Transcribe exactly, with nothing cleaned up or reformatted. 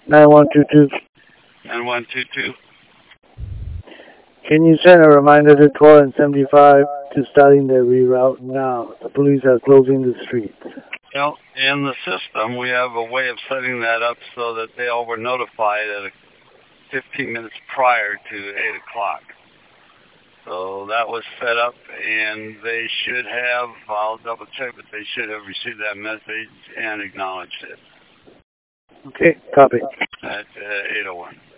nine one two two. nine one two two. Can you send a reminder to twelve and seventy-five to starting the reroute now? The police are closing the streets. Well, in the system, we have a way of setting that up so that they all were notified at fifteen minutes prior to eight o'clock. So that was set up, and they should have, I'll double check, but they should have received that message and acknowledged it. Okay, copy. At uh, eight oh one.